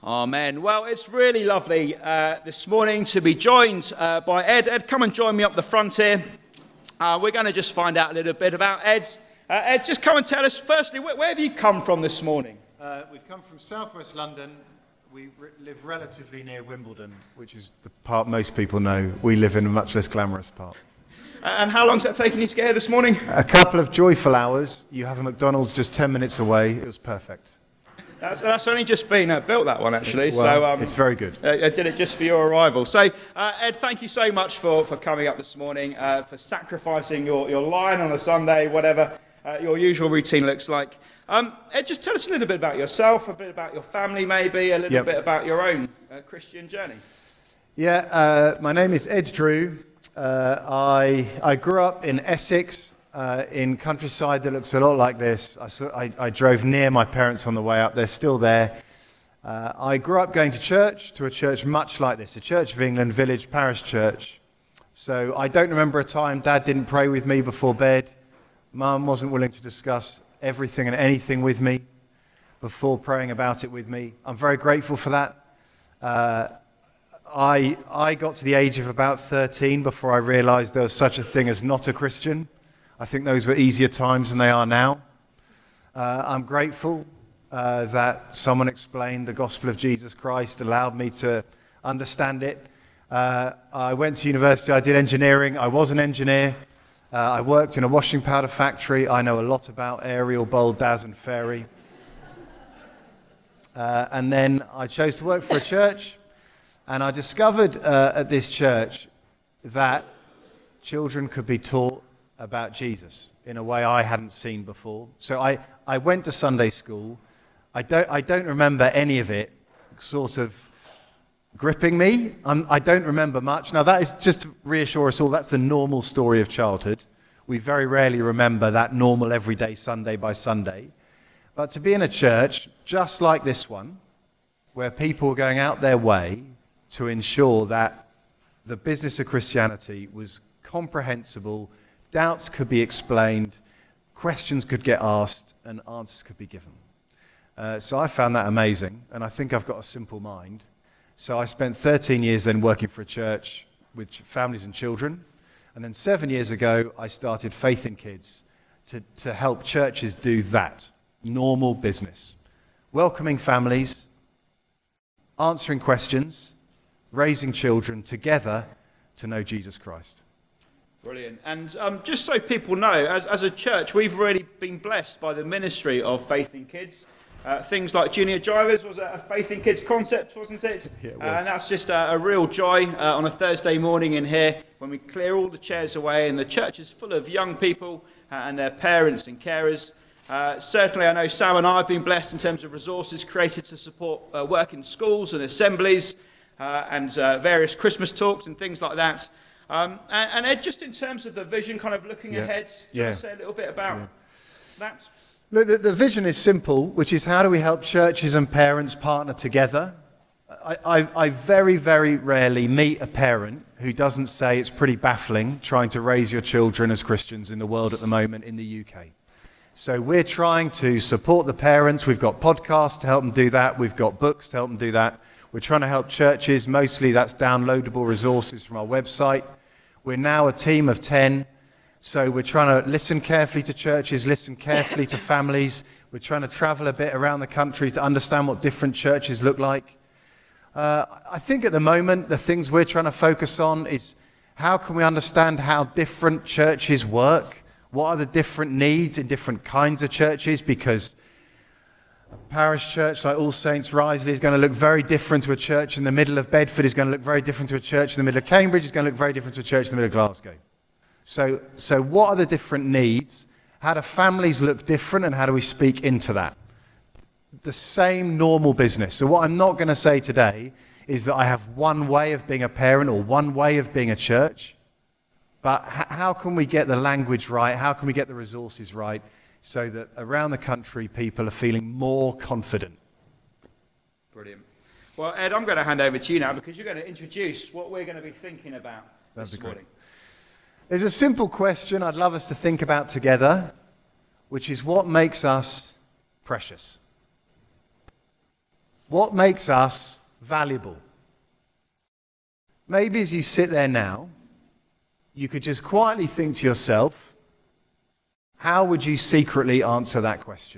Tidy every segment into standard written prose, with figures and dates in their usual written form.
Amen. Well, it's really lovely this morning to be joined by Ed. Ed, come and join me up the front here. We're going to just find out a little bit about Ed. Ed, just come and tell us, firstly, where have you come from this morning? We've come from southwest London. We live relatively near Wimbledon, which is the part most people know. We live in a much less glamorous part. And how long's that taken you to get here this morning? A couple of joyful hours. You have a McDonald's just 10 minutes away. It was perfect. That's only just been built, that one, actually. Well, it's very good. I did it just for your arrival. So, Ed, thank you so much for coming up this morning, for sacrificing your line on a Sunday, whatever your usual routine looks like. Ed, just tell us a little bit about yourself, a bit about your family maybe, a little bit about your own Christian journey. Yeah, my name is Ed Drew. I grew up in Essex, in countryside that looks a lot like this. I drove near my parents on the way up. They're still there. I grew up going to a church much like this, a Church of England Village Parish Church. So I don't remember a time Dad didn't pray with me before bed. Mum wasn't willing to discuss everything and anything with me before praying about it with me. I'm very grateful for that. I got to the age of about 13 before I realized there was such a thing as not a Christian. I think those were easier times than they are now. I'm grateful that someone explained the gospel of Jesus Christ, allowed me to understand it. I went to university, I did engineering, I was an engineer. I worked in a washing powder factory. I know a lot about Ariel, Bold, Daz and Fairy. And then I chose to work for a church, and I discovered at this church that children could be taught about Jesus in a way I hadn't seen before. So I went to Sunday school. I don't remember any of it sort of gripping me. I don't remember much. Now that is just to reassure us all, that's the normal story of childhood. We very rarely remember that normal everyday Sunday by Sunday. But to be in a church just like this one, where people were going out their way to ensure that the business of Christianity was comprehensible, doubts could be explained, questions could get asked, and answers could be given. So I found that amazing, and I think I've got a simple mind. So I spent 13 years then working for a church with families and children, and then 7 years ago I started Faith in Kids to help churches do that, normal business. Welcoming families, answering questions, raising children together to know Jesus Christ. Brilliant. And just so people know, as a church, we've really been blessed by the ministry of Faith in Kids. Things like Junior Drivers was a Faith in Kids concept, wasn't it? Yeah, it was. And that's just a real joy on a Thursday morning in here when we clear all the chairs away and the church is full of young people and their parents and carers. Certainly, I know Sam and I have been blessed in terms of resources created to support work in schools and assemblies and various Christmas talks and things like that. And Ed, just in terms of the vision, kind of looking ahead, can you say a little bit about that? Look, the vision is simple, which is how do we help churches and parents partner together? I very, very rarely meet a parent who doesn't say it's pretty baffling trying to raise your children as Christians in the world at the moment in the UK. So we're trying to support the parents. We've got podcasts to help them do that. We've got books to help them do that. We're trying to help churches. Mostly that's downloadable resources from our website. We're now a team of 10. So we're trying to listen carefully to churches, listen carefully to families. We're trying to travel a bit around the country to understand what different churches look like. I think at the moment, the things we're trying to focus on is how can we understand how different churches work? What are the different needs in different kinds of churches? Because a parish church like All Saints Risley is going to look very different to a church in the middle of Bedford, is going to look very different to a church in the middle of Cambridge, is going to look very different to a church in the middle of Glasgow. So what are the different needs? How do families look different and how do we speak into that? The same normal business. So what I'm not going to say today is that I have one way of being a parent or one way of being a church. But how can we get the language right? How can we get the resources right so that around the country people are feeling more confident? Brilliant. Well, Ed, I'm going to hand over to you now because you're going to introduce what we're going to be thinking about this morning. There's a simple question I'd love us to think about together, which is what makes us precious? What makes us valuable? Maybe as you sit there now, you could just quietly think to yourself, how would you secretly answer that question?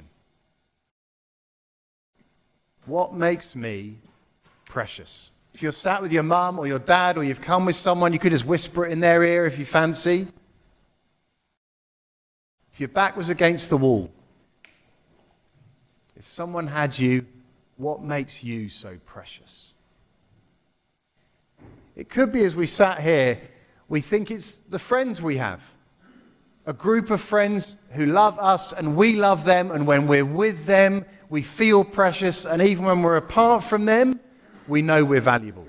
What makes me precious? If you're sat with your mum or your dad or you've come with someone, you could just whisper it in their ear if you fancy. If your back was against the wall, if someone had you, what makes you so precious? It could be as we sat here, we think it's the friends we have. A group of friends who love us and we love them, and when we're with them, we feel precious, and even when we're apart from them, we know we're valuable.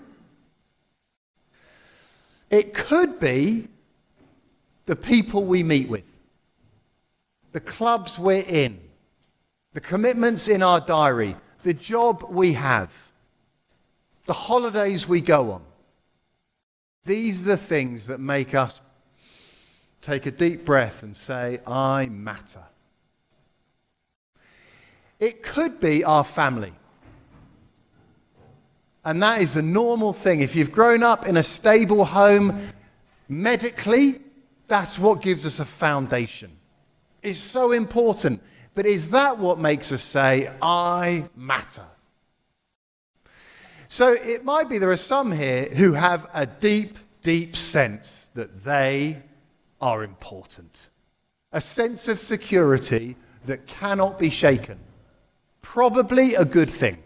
It could be the people we meet with, the clubs we're in, the commitments in our diary, the job we have, the holidays we go on. These are the things that make us take a deep breath and say, I matter. It could be our family. And that is the normal thing. If you've grown up in a stable home, medically, that's what gives us a foundation. It's so important. But is that what makes us say, I matter? So it might be there are some here who have a deep, deep sense that they are important. A sense of security that cannot be shaken. Probably a good thing.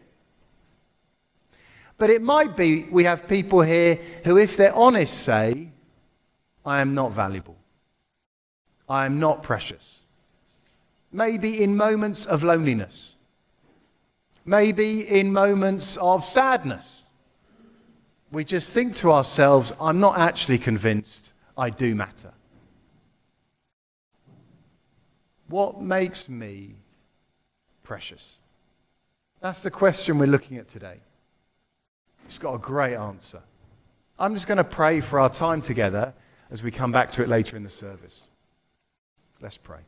But it might be we have people here who, if they're honest, say, I am not valuable. I am not precious. Maybe in moments of loneliness. Maybe in moments of sadness. We just think to ourselves, I'm not actually convinced I do matter. What makes me precious? That's the question we're looking at today. It's got a great answer. I'm just going to pray for our time together as we come back to it later in the service. Let's pray.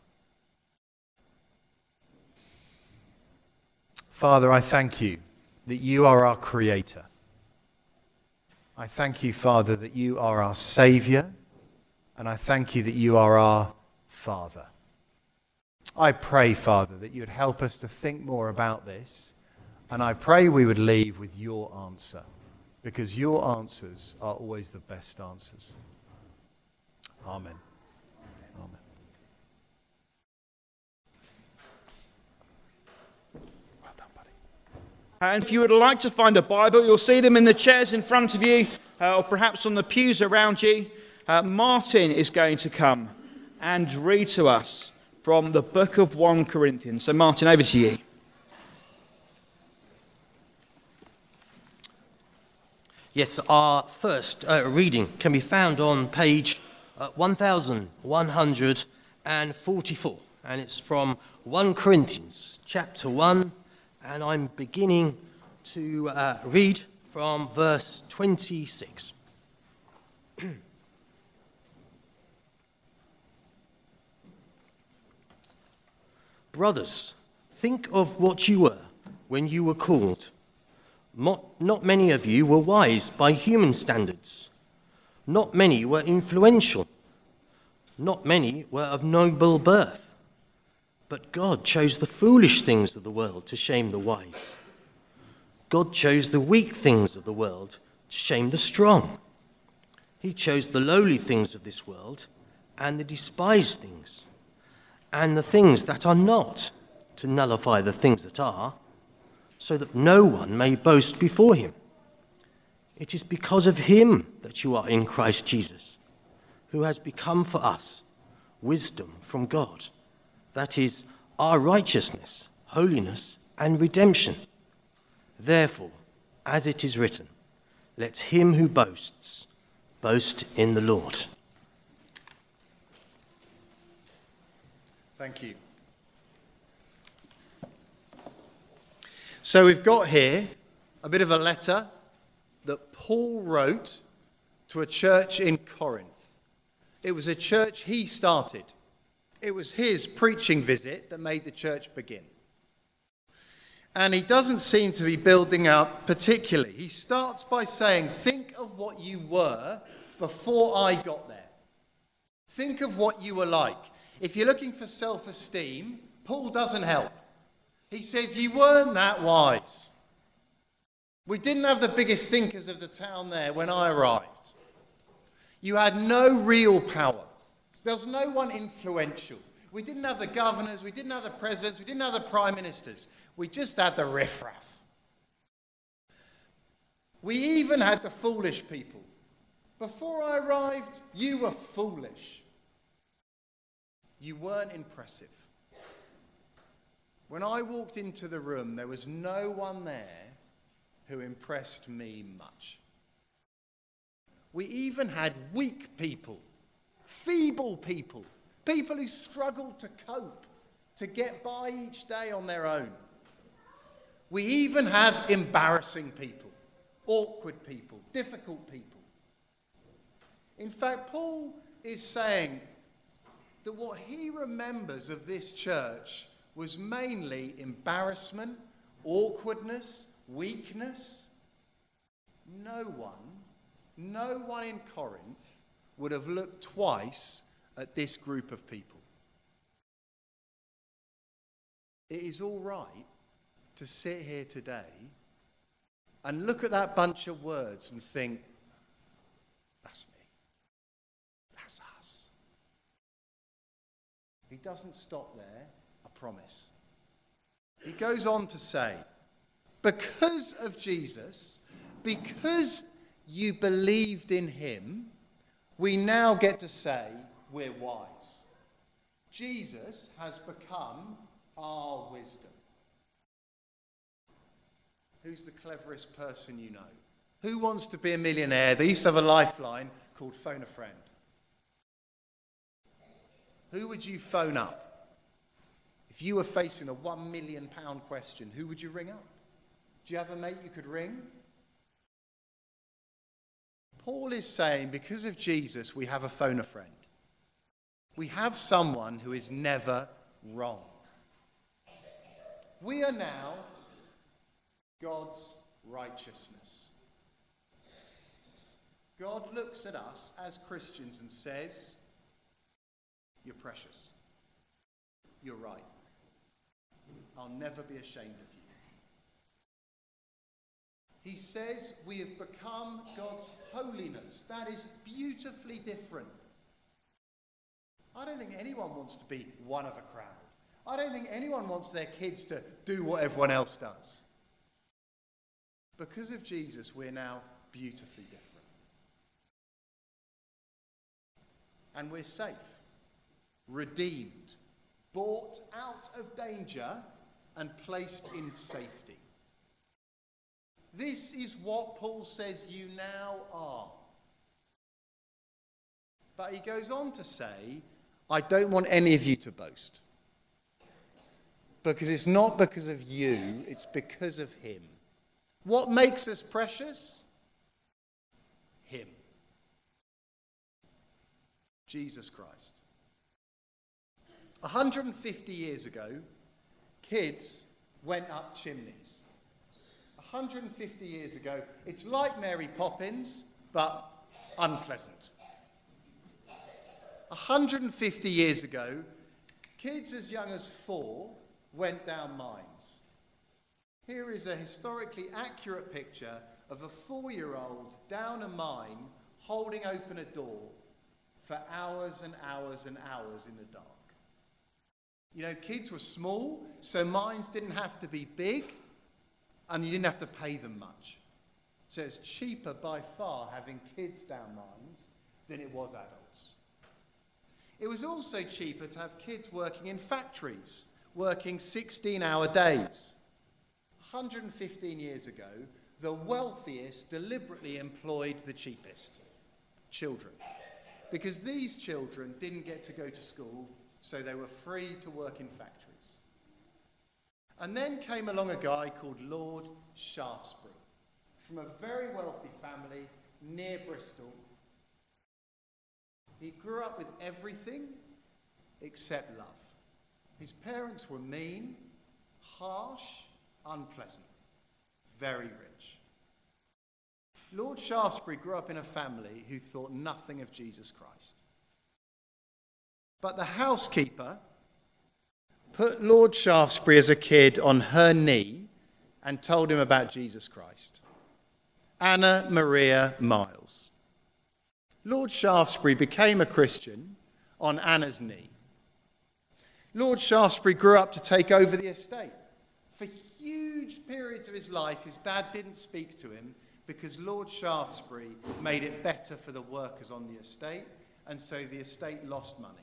Father, I thank you that you are our Creator. I thank you, Father, that you are our Saviour, and I thank you that you are our Father. I pray, Father, that you would help us to think more about this, and I pray we would leave with your answer, because your answers are always the best answers. Amen. Amen. Well done, buddy. And if you would like to find a Bible, you'll see them in the chairs in front of you, or perhaps on the pews around you. Martin is going to come and read to us from the book of 1 Corinthians. So Martin, over to you. Yes, our first reading can be found on page 1144, and it's from 1 Corinthians chapter 1, and I'm beginning to read from verse 26. Brothers, think of what you were when you were called. Not many of you were wise by human standards. Not many were influential. Not many were of noble birth. But God chose the foolish things of the world to shame the wise. God chose the weak things of the world to shame the strong. He chose the lowly things of this world and the despised things and the things that are not, to nullify the things that are, so that no one may boast before him. It is because of him that you are in Christ Jesus, who has become for us wisdom from God, that is, our righteousness, holiness, and redemption. Therefore, as it is written, let him who boasts boast in the Lord. Thank you. So we've got here a bit of a letter that Paul wrote to a church in Corinth. It was a church he started. It was his preaching visit that made the church begin. And he doesn't seem to be building up particularly. He starts by saying, think of what you were before I got there. Think of what you were like. If you're looking for self-esteem, Paul doesn't help. He says, you weren't that wise. We didn't have the biggest thinkers of the town there when I arrived. You had no real power. There was no one influential. We didn't have the governors, we didn't have the presidents, we didn't have the prime ministers. We just had the riffraff. We even had the foolish people. Before I arrived, you were foolish. You weren't impressive. When I walked into the room, there was no one there who impressed me much. We even had weak people, feeble people, people who struggled to cope, to get by each day on their own. We even had embarrassing people, awkward people, difficult people. In fact, Paul is saying that what he remembers of this church was mainly embarrassment, awkwardness, weakness. No one in Corinth would have looked twice at this group of people. It is all right to sit here today and look at that bunch of words and think, that's me. That's us. He doesn't stop there, I promise. He goes on to say, because of Jesus, because you believed in him, we now get to say we're wise. Jesus has become our wisdom. Who's the cleverest person you know? Who wants to be a millionaire? They used to have a lifeline called Phone a Friend. Who would you phone up? If you were facing a £1 million question, who would you ring up? Do you have a mate you could ring? Paul is saying, because of Jesus, we have a phone a friend. We have someone who is never wrong. We are now God's righteousness. God looks at us as Christians and says, you're precious. You're right. I'll never be ashamed of you. He says we have become God's holiness. That is beautifully different. I don't think anyone wants to be one of a crowd. I don't think anyone wants their kids to do what everyone else does. Because of Jesus, we're now beautifully different. And we're safe, redeemed, bought out of danger, and placed in safety. This is what Paul says you now are. But he goes on to say, I don't want any of you to boast. Because it's not because of you, it's because of him. What makes us precious? Him. Jesus Christ. 150 years ago, kids went up chimneys. 150 years ago, it's like Mary Poppins, but unpleasant. 150 years ago, kids as young as 4 went down mines. Here is a historically accurate picture of a 4-year-old down a mine holding open a door for hours and hours and hours in the dark. You know, kids were small, so mines didn't have to be big, and you didn't have to pay them much. So it's cheaper by far having kids down mines than it was adults. It was also cheaper to have kids working in factories, working 16-hour days. 115 years ago, the wealthiest deliberately employed the cheapest, children. Because these children didn't get to go to school, so they were free to work in factories. And then came along a guy called Lord Shaftesbury, from a very wealthy family near Bristol. He grew up with everything except love. His parents were mean, harsh, unpleasant, very rich. Lord Shaftesbury grew up in a family who thought nothing of Jesus Christ. But the housekeeper put Lord Shaftesbury as a kid on her knee and told him about Jesus Christ. Anna Maria Miles. Lord Shaftesbury became a Christian on Anna's knee. Lord Shaftesbury grew up to take over the estate. For huge periods of his life, his dad didn't speak to him because Lord Shaftesbury made it better for the workers on the estate, and so the estate lost money.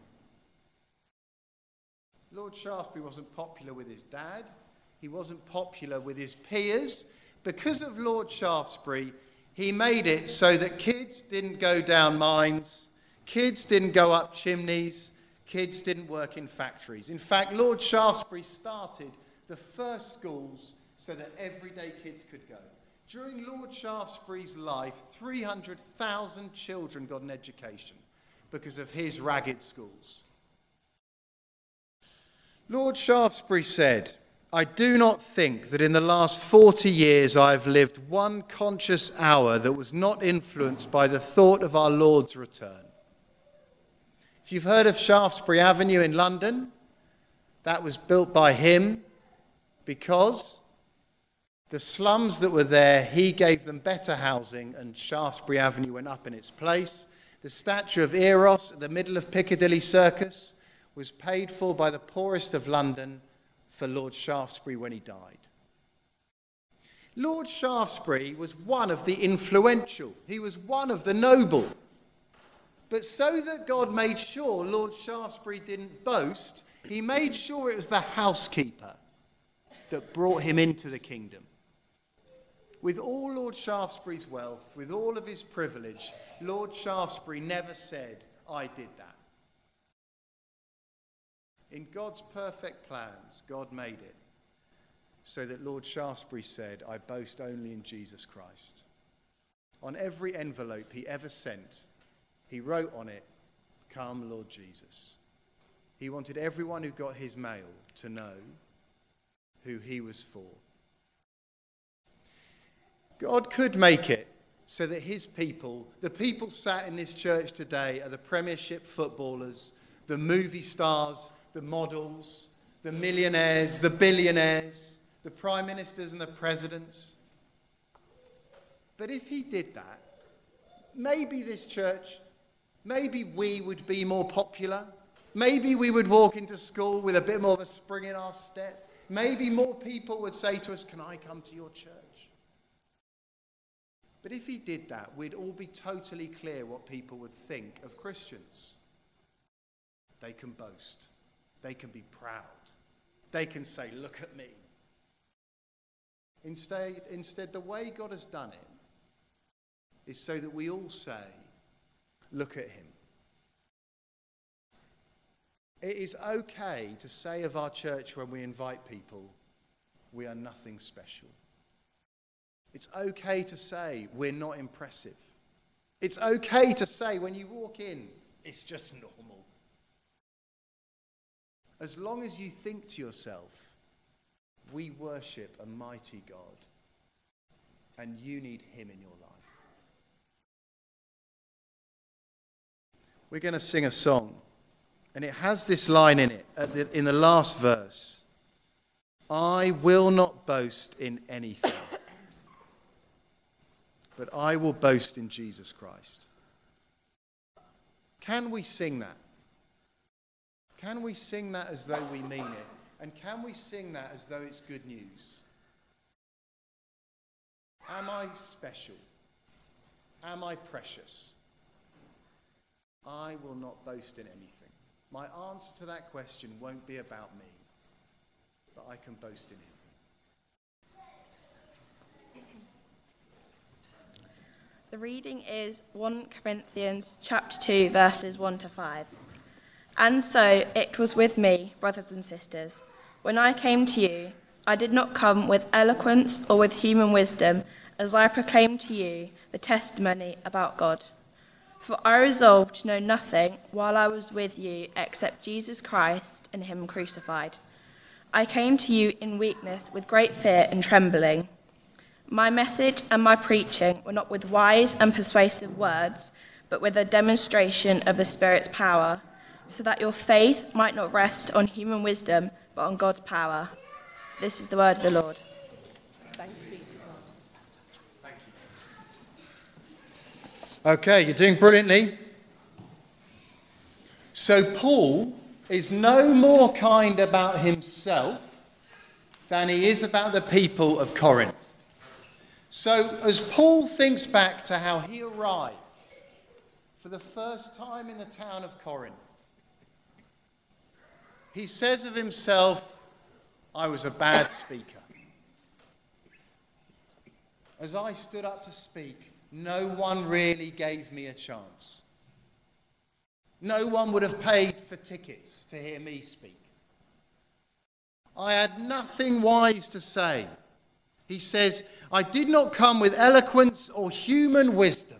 Lord Shaftesbury wasn't popular with his dad. He wasn't popular with his peers. Because of Lord Shaftesbury, he made it so that kids didn't go down mines, kids didn't go up chimneys, kids didn't work in factories. In fact, Lord Shaftesbury started the first schools so that everyday kids could go. During Lord Shaftesbury's life, 300,000 children got an education because of his ragged schools. Lord Shaftesbury said, "I do not think that in the last 40 years I have lived one conscious hour that was not influenced by the thought of our Lord's return." If you've heard of Shaftesbury Avenue in London, that was built by him because the slums that were there, he gave them better housing and Shaftesbury Avenue went up in its place. The statue of Eros at the middle of Piccadilly Circus was paid for by the poorest of London for Lord Shaftesbury when he died. Lord Shaftesbury was one of the influential. He was one of the noble. But so that God made sure Lord Shaftesbury didn't boast, he made sure it was the housekeeper that brought him into the kingdom. With all Lord Shaftesbury's wealth, with all of his privilege, Lord Shaftesbury never said, "I did that." In God's perfect plans, God made it so that Lord Shaftesbury said, "I boast only in Jesus Christ." On every envelope he ever sent, he wrote on it, "Come, Lord Jesus." He wanted everyone who got his mail to know who he was for. God could make it so that his people, the people sat in this church today, are the Premiership footballers, the movie stars, the models, the millionaires, the billionaires, the prime ministers and the presidents. But if he did that, maybe this church, maybe we would be more popular. Maybe we would walk into school with a bit more of a spring in our step. Maybe more people would say to us, "Can I come to your church?" But if he did that, we'd all be totally clear what people would think of Christians. They can boast. They can be proud. They can say, "Look at me." Instead, the way God has done it is so that we all say, "Look at him." It is okay to say of our church when we invite people, "We are nothing special." It's okay to say we're not impressive. It's okay to say when you walk in, "It's just normal." As long as you think to yourself, we worship a mighty God, and you need him in your life. We're going to sing a song, and it has this line in it, in the last verse. "I will not boast in anything, but I will boast in Jesus Christ." Can we sing that? Can we sing that as though we mean it? And can we sing that as though it's good news? Am I special? Am I precious? I will not boast in anything. My answer to that question won't be about me, but I can boast in him. The reading is 1 Corinthians chapter 2, verses 1 to 5. "And so it was with me, brothers and sisters. When I came to you, I did not come with eloquence or with human wisdom, as I proclaimed to you the testimony about God. For I resolved to know nothing while I was with you except Jesus Christ and him crucified. I came to you in weakness with great fear and trembling. My message and my preaching were not with wise and persuasive words, but with a demonstration of the Spirit's power, so that your faith might not rest on human wisdom, but on God's power. This is the word of the Lord. Thanks be to God. Thank you. Okay, you're doing brilliantly. So Paul is no more kind about himself than he is about the people of Corinth. So as Paul thinks back to how he arrived for the first time in the town of Corinth, he says of himself, I was a bad speaker. As I stood up to speak, no one really gave me a chance. No one would have paid for tickets to hear me speak. I had nothing wise to say. He says, I did not come with eloquence or human wisdom.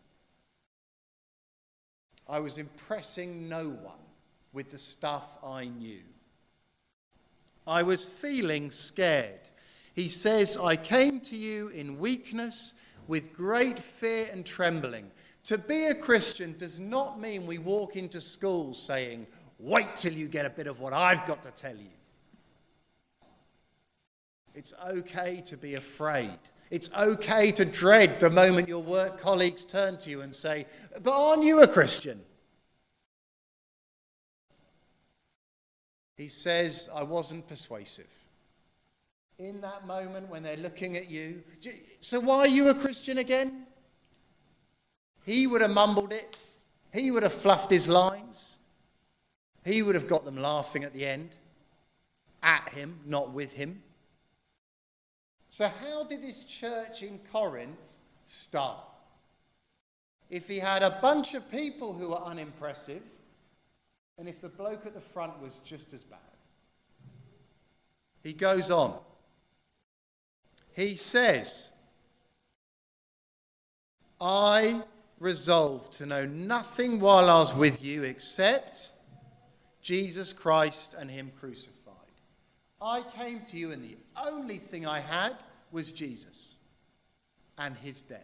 I was impressing no one with the stuff I knew. I was feeling scared. He says, I came to you in weakness with great fear and trembling. To be a Christian does not mean we walk into school saying, wait till you get a bit of what I've got to tell you. It's okay to be afraid. It's okay to dread the moment your work colleagues turn to you and say, but aren't you a Christian? He says, I wasn't persuasive. In that moment when they're looking at you, so why are you a Christian again? He would have mumbled it. He would have fluffed his lines. He would have got them laughing at the end. At him, not with him. So how did this church in Corinth start? If he had a bunch of people who were unimpressive, and if the bloke at the front was just as bad. He goes on. He says, I resolved to know nothing while I was with you except Jesus Christ and him crucified. I came to you and the only thing I had was Jesus and his death.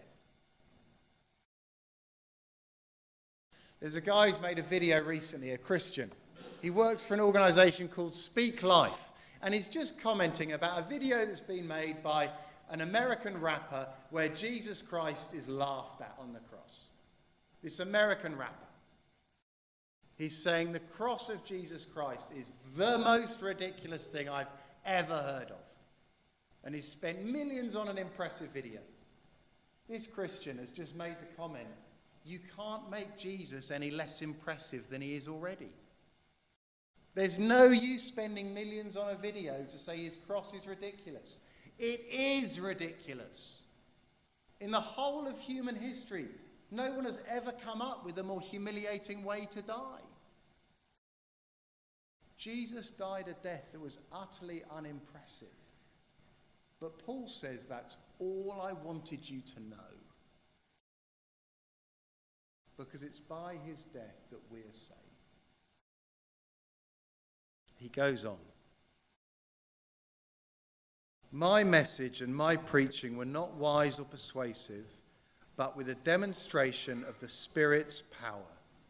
There's a guy who's made a video recently, a Christian. He works for an organisation called Speak Life, and he's just commenting about a video that's been made by an American rapper where Jesus Christ is laughed at on the cross. This American rapper. He's saying the cross of Jesus Christ is the most ridiculous thing I've ever heard of. And he's spent millions on an impressive video. This Christian has just made the comment, you can't make Jesus any less impressive than he is already. There's no use spending millions on a video to say his cross is ridiculous. It is ridiculous. In the whole of human history, no one has ever come up with a more humiliating way to die. Jesus died a death that was utterly unimpressive. But Paul says that's all I wanted you to know. Because it's by his death that we're saved. He goes on. My message and my preaching were not wise or persuasive, but with a demonstration of the Spirit's power.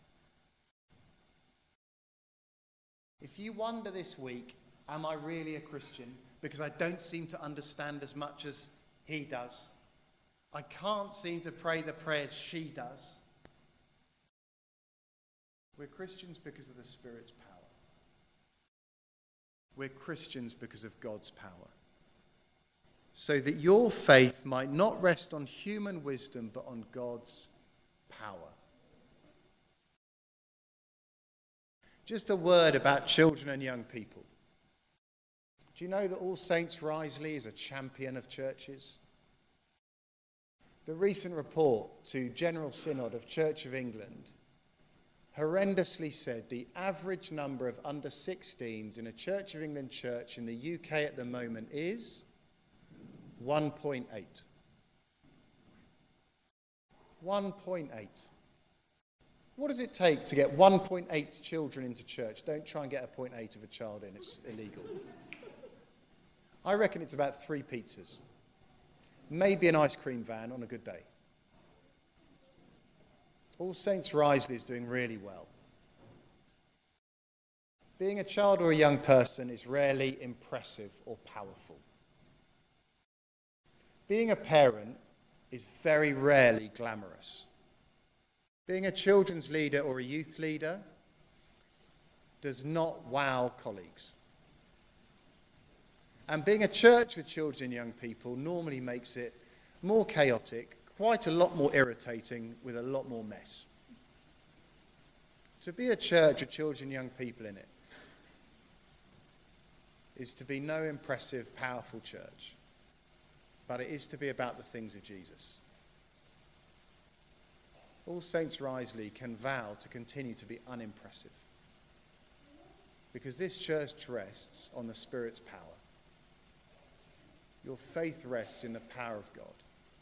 If you wonder this week, am I really a Christian? Because I don't seem to understand as much as he does. I can't seem to pray the prayers she does. We're Christians because of the Spirit's power. We're Christians because of God's power. So that your faith might not rest on human wisdom, but on God's power. Just a word about children and young people. Do you know that All Saints Risley is a champion of churches? The recent report to General Synod of Church of England horrendously said the average number of under 16s in a Church of England church in the UK at the moment is 1.8. 1.8. What does it take to get 1.8 children into church? Don't try and get a 0.8 of a child in, it's illegal. I reckon it's about 3 pizzas. Maybe an ice cream van on a good day. All Saints Risley is doing really well. Being a child or a young person is rarely impressive or powerful. Being a parent is very rarely glamorous. Being a children's leader or a youth leader does not wow colleagues. And being a church with children and young people normally makes it more chaotic, quite a lot more irritating, with a lot more mess. To be a church with children and young people in it is to be no impressive, powerful church, but it is to be about the things of Jesus. All Saints Risley can vow to continue to be unimpressive, because this church rests on the Spirit's power. Your faith rests in the power of God.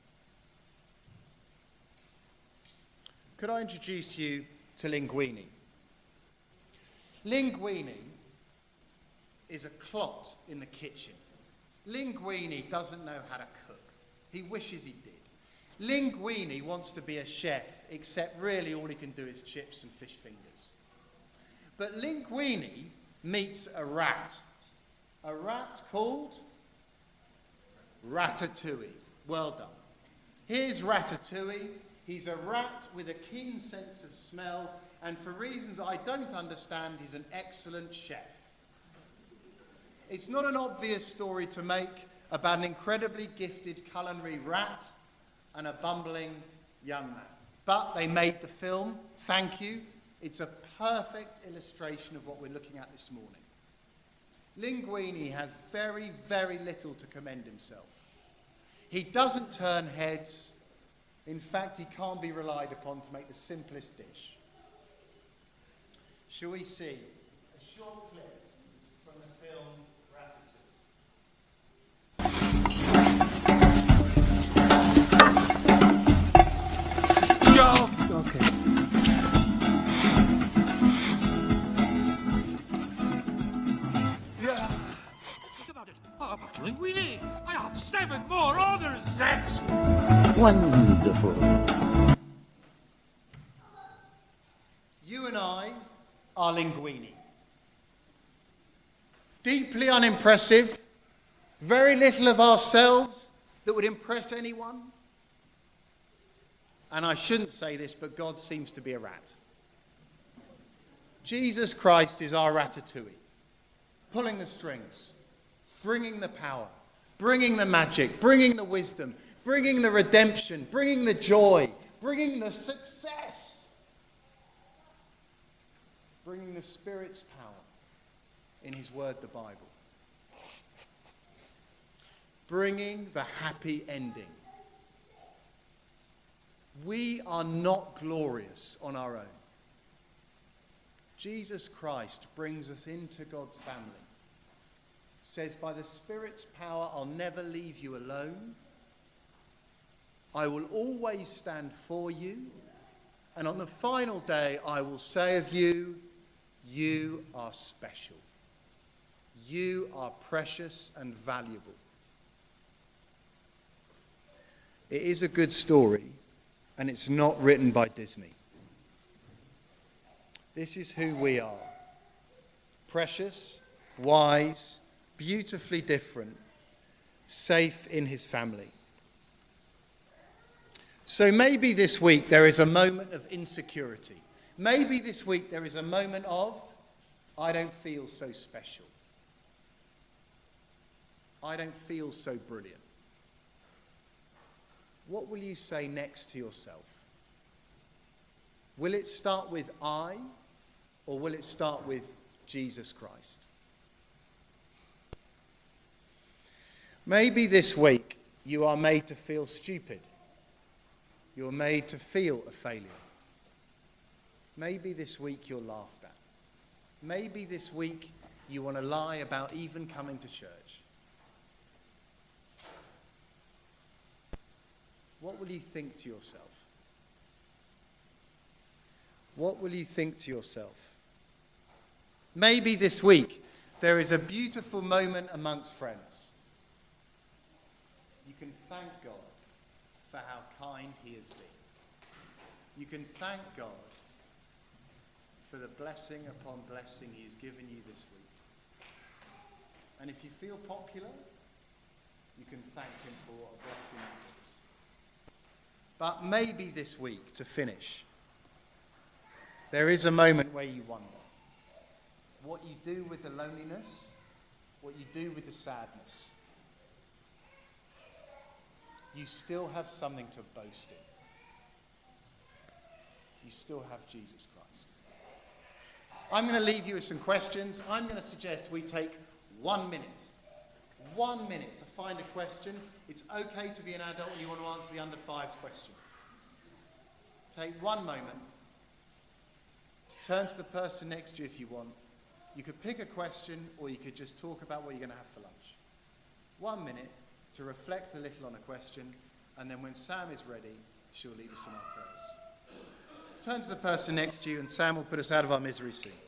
Could I introduce you to Linguini? Linguini is a clot in the kitchen. Linguini doesn't know how to cook. He wishes he did. Linguini wants to be a chef, except really all he can do is chips and fish fingers. But Linguini meets a rat called Ratatouille. Well done. Here's Ratatouille. He's a rat with a keen sense of smell, and for reasons I don't understand, he's an excellent chef. It's not an obvious story to make about an incredibly gifted culinary rat and a bumbling young man. But they made the film. Thank you. It's a perfect illustration of what we're looking at this morning. Linguini has very, very little to commend himself. He doesn't turn heads. In fact, he can't be relied upon to make the simplest dish. Shall we see a short clip from the film Ratatouille? Go! Okay. Yeah. Think about it. How about Linguini? I have 7 more orders. That's Wonderful. You and I are Linguini. Deeply unimpressive, very little of ourselves that would impress anyone. And I shouldn't say this, but God seems to be a rat. Jesus Christ is our Ratatouille, pulling the strings, bringing the power, bringing the magic, bringing the wisdom, bringing the redemption, bringing the joy, bringing the success, bringing the Spirit's power in his word, the Bible, bringing the happy ending. We are not glorious on our own. Jesus Christ brings us into God's family. Says, by the Spirit's power, I'll never leave you alone. I will always stand for you. And on the final day, I will say of you, you are special. You are precious and valuable. It is a good story, and it's not written by Disney. This is who we are. Precious, wise, beautifully different, safe in his family. So maybe this week there is a moment of insecurity. Maybe this week there is a moment of, I don't feel so special. I don't feel so brilliant. What will you say next to yourself? Will it start with I, or will it start with Jesus Christ? Maybe this week you are made to feel stupid. You're made to feel a failure. Maybe this week you're laughed at. Maybe this week you want to lie about even coming to church. What will you think to yourself? What will you think to yourself? Maybe this week there is a beautiful moment amongst friends. can thank God for how kind he has been. You can thank God for the blessing upon blessing he has given you this week. And if you feel popular, you can thank him for what a blessing it is. But maybe this week, to finish, there is a moment where you wonder what you do with the loneliness, what you do with the sadness. You still have something to boast in. You still have Jesus Christ. I'm going to leave you with some questions. I'm going to suggest we take 1 minute. 1 minute to find a question. It's okay to be an adult and you want to answer the under fives question. Take 1 moment to turn to the person next to you if you want. You could pick a question or you could just talk about what you're going to have for lunch. 1 minute to reflect a little on a question, and then when Sam is ready, she'll lead us in our prayers. Turn to the person next to you and Sam will put us out of our misery soon.